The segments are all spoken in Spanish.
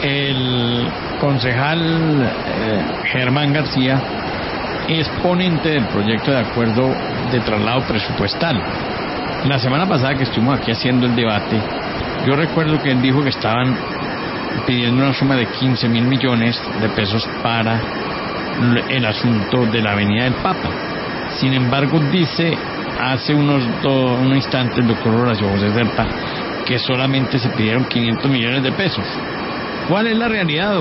El concejal Germán García es ponente del proyecto de acuerdo de traslado presupuestal. La semana pasada que estuvimos aquí haciendo el debate, yo recuerdo que él dijo que estaban pidiendo una suma de 15.000 millones de pesos para el asunto de la Avenida del Papa. Sin embargo, dice hace un instante el doctor Horacio José Serpa que solamente se pidieron 500 millones de pesos. ¿Cuál es la realidad,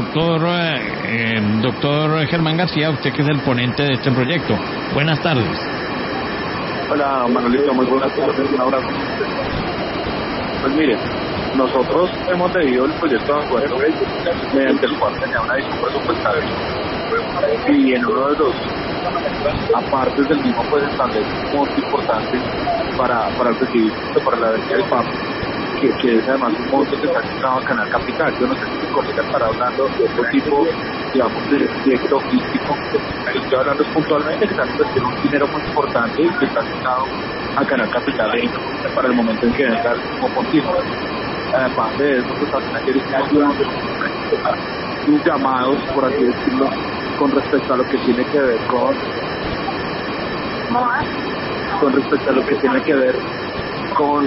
doctor Germán García, usted que es el ponente de este proyecto? Buenas tardes. Hola, Manolito, muy buenas tardes, un abrazo. Pues mire, nosotros hemos pedido el proyecto de acuerdo mediante el cual tenía una decisión presupuestal y en uno de los apartes del mismo pues establece un monto importante para el recibimiento, para la Avenida del Papa, que es además un monto que está asignado a Canal Capital. Yo no sé si mi colega estará hablando de otro tipo, digamos, de proyecto logístico. Estoy hablando puntualmente que están invirtiendo un dinero muy importante y que está asignado a Canal Capital para el momento en que venga el mismo continuo. Además de eso, pues también hay llamados, por así decirlo, con respecto a lo que tiene que ver con respecto a lo que tiene que ver con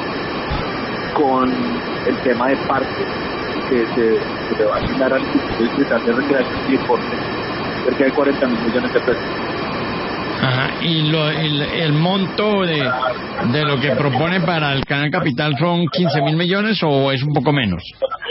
el tema de parques que se le va a asignar al Instituto Distrital de Recreación y Deporte cerca de 40.000 millones de pesos. Ajá, y el monto de lo que propone para el Canal Capital son 15.000 millones o es un poco menos.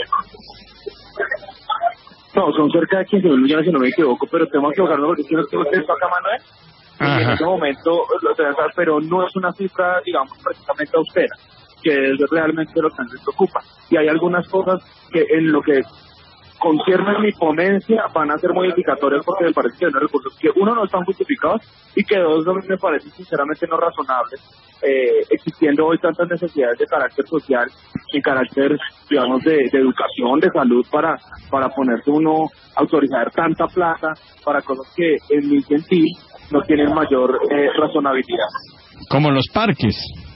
No, son cerca de 15.000 millones si no me equivoco, pero tengo que equivocarme porque si no tengo que estar acá, Manuel. Y en este momento, pero no es una cifra, digamos, prácticamente austera, que es realmente lo que nos preocupa. Y hay algunas cosas que en lo que concierne mi ponencia van a ser modificatorias porque me parece que hay unos recursos que uno no están justificados y que dos me parecen sinceramente no razonables, existiendo hoy tantas necesidades de carácter social y carácter, digamos, de educación, de salud para ponerse uno a autorizar tanta plata para cosas que en mi sentir no tienen mayor razonabilidad. Como los parques.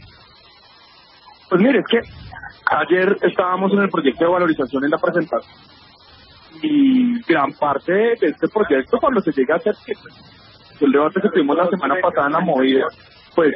Pues mire, es que ayer estábamos en el proyecto de valorización en la presentación y gran parte de este proyecto, cuando se llega a hacer el debate que tuvimos la semana pasada en la movida, pues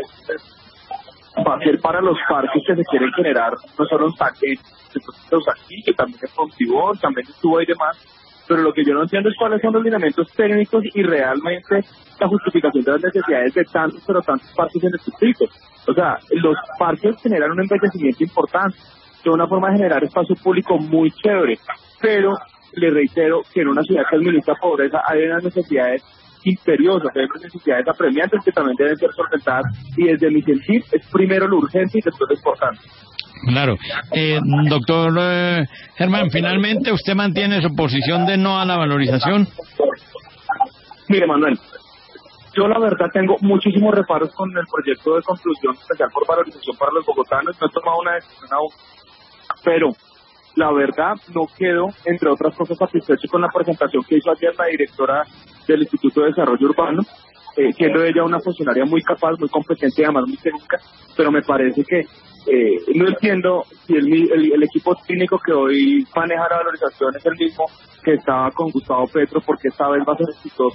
va a ser para los parques que se quieren generar, no solo en los aquí, que también es Fontibón, también estuvo y demás, pero lo que yo no entiendo es cuáles son los lineamientos técnicos y realmente la justificación de las necesidades de tantos parques en el distrito. O sea, los parques generan un envejecimiento importante, es una forma de generar espacio público muy chévere, pero le reitero que en una ciudad que administra pobreza hay unas necesidades imperiosas, hay unas necesidades apremiantes que también deben ser solventadas y desde mi sentir es primero lo urgente y después lo importante. Claro. Doctor Germán, finalmente usted mantiene su posición de no a la valorización. Mire, Manuel, yo la verdad tengo muchísimos reparos con el proyecto de construcción especial por valorización para los bogotanos, no he tomado una decisión aún, pero la verdad no quedo, entre otras cosas, satisfecho con la presentación que hizo ayer la directora del Instituto de Desarrollo Urbano, siendo ella una funcionaria muy capaz, muy competente y además muy técnica, pero me parece que no entiendo si el equipo técnico que hoy maneja la valorización es el mismo que estaba con Gustavo Petro, porque esta vez va a ser exitoso,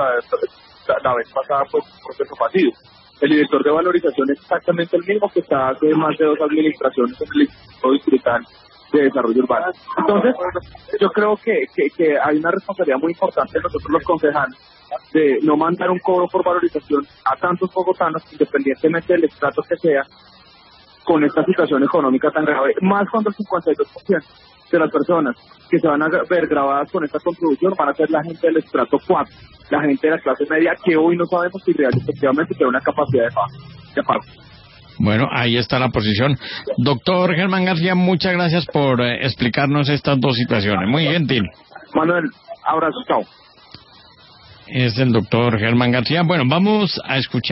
la vez pasada fue un proceso fallido. El director de valorización es exactamente el mismo que está hace más de 2 administraciones en el Instituto Distrital de Desarrollo Urbano. Entonces, yo creo que hay una responsabilidad muy importante de nosotros los concejales de no mandar un cobro por valorización a tantos bogotanos, independientemente del estrato que sea, con esta situación económica tan grave, más cuando el 52% de las personas que se van a ver grabadas con esta contribución van a ser la gente del estrato 4, la gente de la clase media, que hoy no sabemos si realmente efectivamente tiene una capacidad de pago. Bueno, ahí está la posición. Doctor Germán García, muchas gracias por explicarnos estas dos situaciones. Muy gentil. Manuel, abrazo, chao. Es el doctor Germán García. Bueno, vamos a escuchar.